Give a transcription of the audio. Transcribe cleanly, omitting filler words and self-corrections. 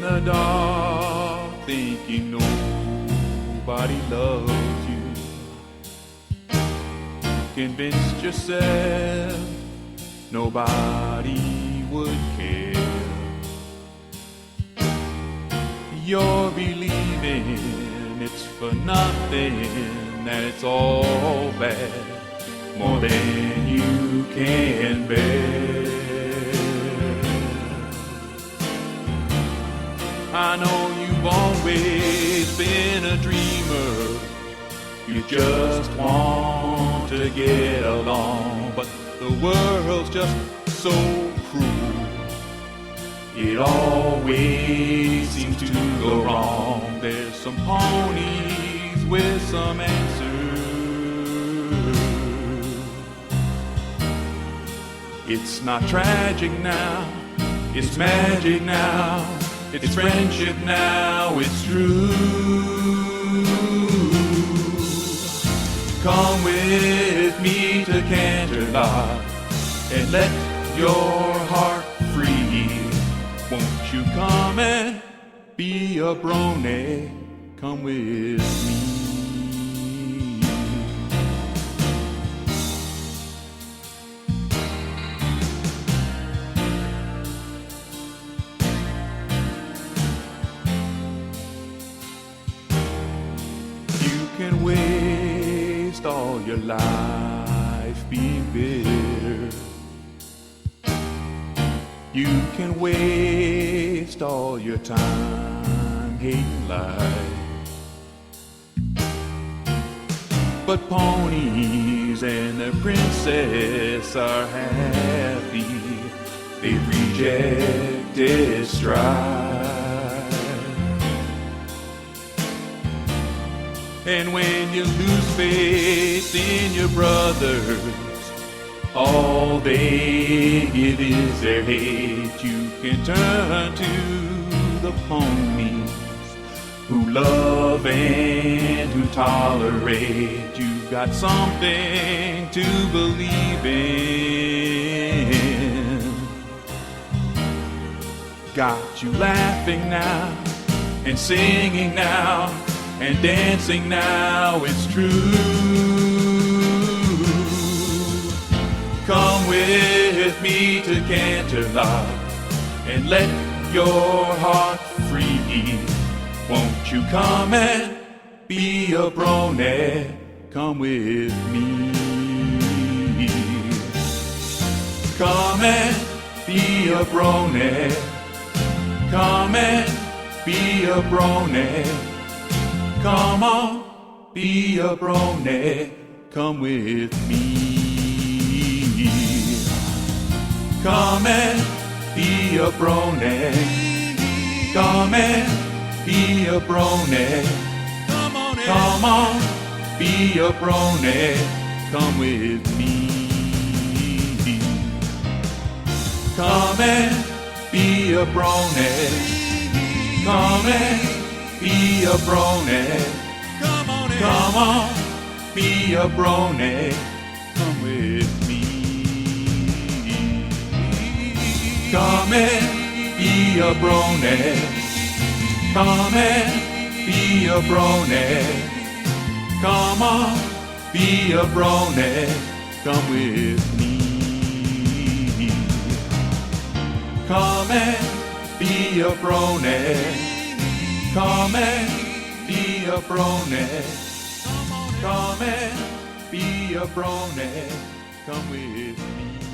the dark, thinking nobody loves you. Convinced yourself nobody would care. You're believing it's for nothing, that it's all bad, more than you can bear. I know you've always been a dreamer, you just want to get along, but the world's just so cruel, it always seems to go wrong. There's some ponies with some answers. It's not tragic now, it's magic now, it's friendship now, it's true. Come with me to Canterlot and let your heart free. Won't you come and be a brony? Come with me. You can waste all your life being bitter. You can waste all your time hating life. But ponies and their princess are happy. They've rejected strife. And when you lose faith in your brothers, all they give is their hate. You can turn to the ponies who love and who tolerate. You've got something to believe in. Got you laughing now and singing now and dancing now, it's true. Come with me to Canterlot and let your heart free. Won't you come and be a brony? Come with me. Come and be a brony. Come and be a brony. Come on, be a brony. Come with me. Come and be a brony. Come and be a brony. Come on, be a brony. Come with me. Come and be a brony. Come and be a brony. Come on, be a brony. Come with me. Come and be a brony. Come and be a brony. Come on, be a brony. Come with me. Come and be a brony. Come and be a brony. Come and be a brony. Come with me.